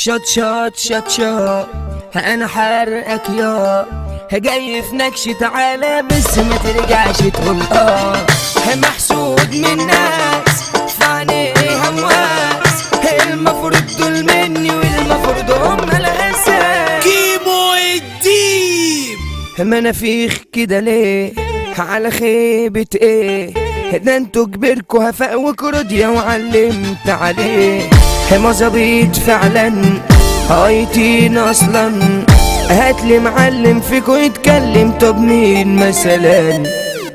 شط شط شط شط انا حرقك يا جاي في نكش تعالى بس ما ترجعش تقول محسود من ناس فعليه همواس المفروض دول مني والمفروض هم الاساس كيمو الديب منافيخ كده ليه على خيبة ايه ده انتوا كبركوا هفاء وكرديا وعلمت عليه مظابيط فعلا هايتين اصلا هاتلي معلم فيكوا يتكلم طب مين مثلا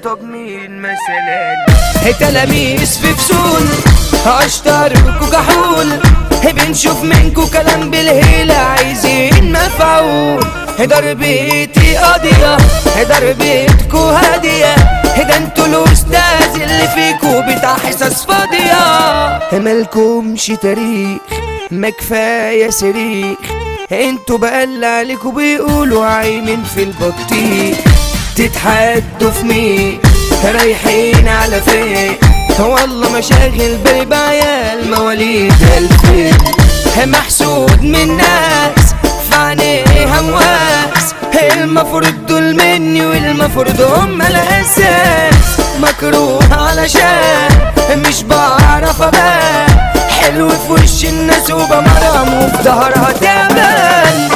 تلاميذ في فصول اشتركوا كحول بنشوف منكوا كلام بالهيلة عايزين مفعول ضربتي قاضية ضربتكوا هادية ده انتوا الاستاذ اللي فيكوا بتاع حصص فاضية مالكمش تاريخ ما كفاية صريخ انتوا بقل عليكوا بيقولوا عايمين في البطيخ تتحدوا في مين رايحين على فين والله مشاغل بالي بعيال مواليد 2000 محسود من ناس فعليه همواس المفروض دول مني والمفروض هم الاساس مكروه علشان مش بعرف ابان حلو في وش الناس وبمرم وفي ظهرها تعبان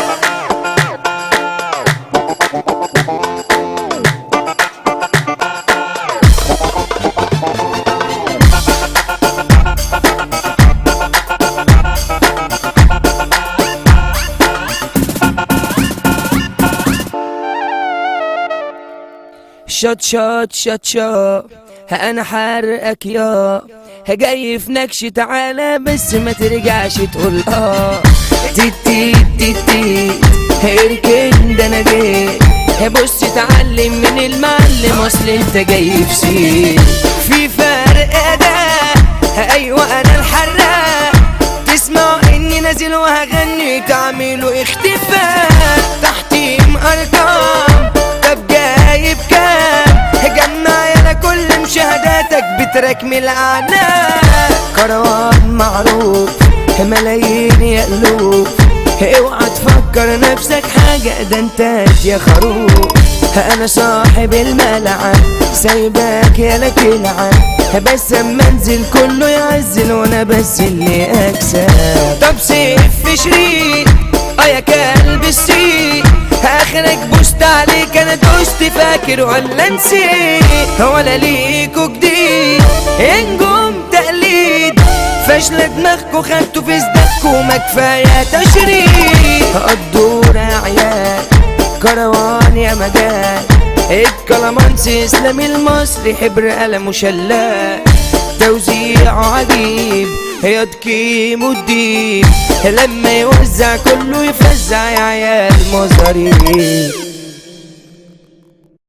شط شط شط شط انا حرقك يا جاي في نكش تعالى بس ما ترجعش تقول تيت تيت تيت تيت اركن ده انا جيت بص اتعلم من المعلم اصل انت جاي في سين في فرق اداء ايوه انا الحراق تسمع اني نازل وهغني تعملوا اختفاء تحتيم ارقام طب جايب كام جمع يالا كل مشاهداتك بتراك من الاعناق كروان معروف ملايين يا قلوب اوعى تفكر نفسك حاجة ده انت يا خروف انا صاحب الملعب سايبك يالا تلعب بس اما انزل كله يعزل وانا بس اللي اكسب طب سيف في شريط يا كلب السيد اخرك بوست عليك انا دوست فاكر ولا نسيت ولا ليكوا جديد انجم تقليد فاشلة دماغكوا خدتوا في صدقكوا ما كفاية تشريد الدور يا عيال كروان يا مجال الكلامانسي اسلامي المصري حبر قلم وشلال توزيعه عجيب يا كيمو الديب لما يوزع كله يفزع يا عيال مزاريب